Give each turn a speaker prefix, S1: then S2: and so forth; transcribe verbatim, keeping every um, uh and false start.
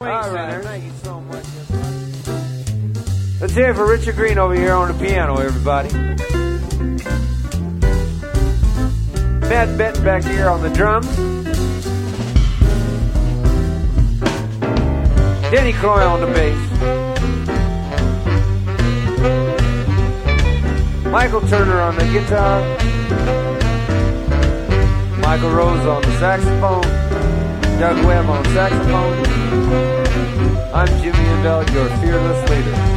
S1: All right.
S2: Thank you so much.
S1: Let's hear it for Richard Green over here on the piano, everybody. Matt Benton back here on the drums. Denny Croy on the bass. Michael Turner on the guitar. Michael Rose on the saxophone. Doug Webb on saxophone. I'm Jimmy Andel, your fearless leader.